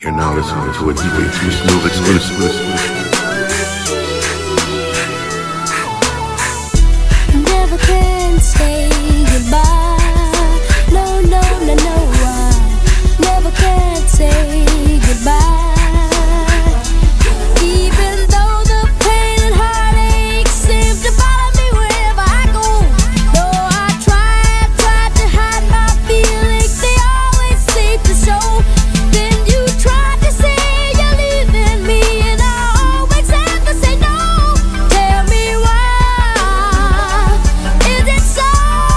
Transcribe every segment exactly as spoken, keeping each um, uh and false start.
You're now listening to a D J Too Smooth exclusive. Never can say goodbye. No, no, no, no, I never can say goodbye. Even though the pain and heartache seem to follow me wherever I go. Though I try, try to hide my feelings, they always seem to show. Then you try to say you're leaving me, and I always have to say no. Tell me why is it so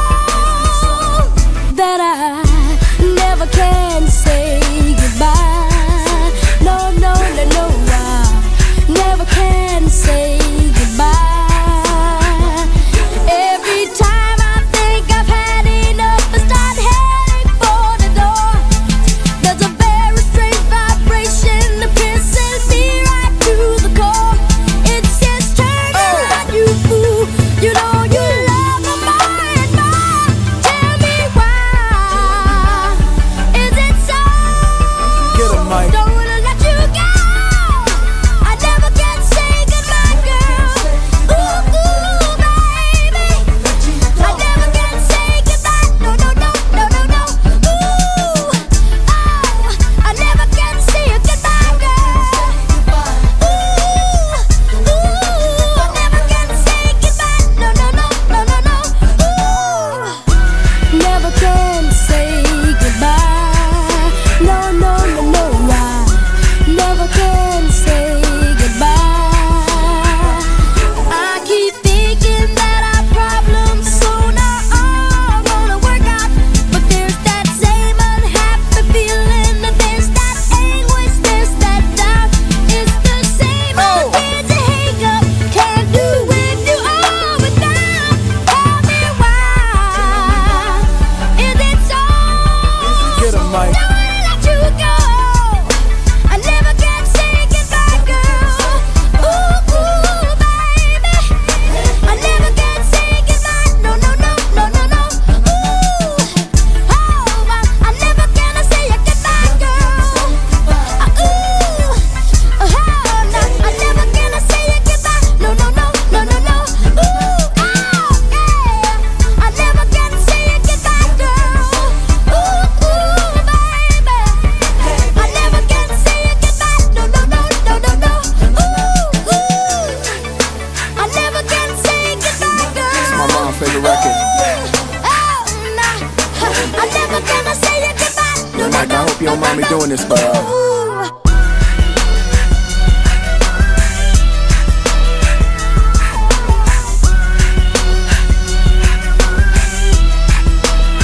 that I never can say goodbye? No, no, no, no, I never can say goodbye. Every time I think I've had enough, I start heading for the door. There's a very strange vibration that pierces me right to the core. It says turn around, you fool. You know you love me more and more. Tell me why is it so? Get 'em, Mike. Don't wanna let you go. I never can say goodbye, girl. Ooh, ooh, baby. I never can say goodbye. No, no, no, no, no, no. Ooh, oh, I never can say goodbye, girl. Ooh, ooh, I never can say goodbye. No, no, no, no, no, no. Ooh, never can say goodbye. No, no, no, no, I never can say goodbye. I keep thinking that our problems soon are all gonna work out, but there's that same unhappy feeling, and there's that anguish, there's that doubt. It's the same old busy hang-up. Can't do with you all without. Tell me why is it so? Get 'em, Mike. Don't wanna let you go. I never can say goodbye, girl. Ooh, ooh, baby. I never can say goodbye. No, no, no, no, no, no. Ooh, oh, I, I never can say goodbye, girl. Uh, ooh, oh, no, I never can say goodbye. No, no, no, no, no, no. Ooh, oh, yeah. I never can say goodbye, girl. Ooh, ooh, baby. I never can say goodbye. No, no, no, no, no, no. Ooh, ooh. I never can say goodbye, girl. It's my mom's favorite record. Oh, nah. I never gonna say goodbye. No, no, Mike, I hope you don't mind me doing this, but uh, Ooh.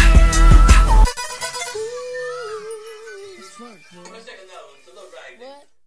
Let's take another one. It's a little right. What?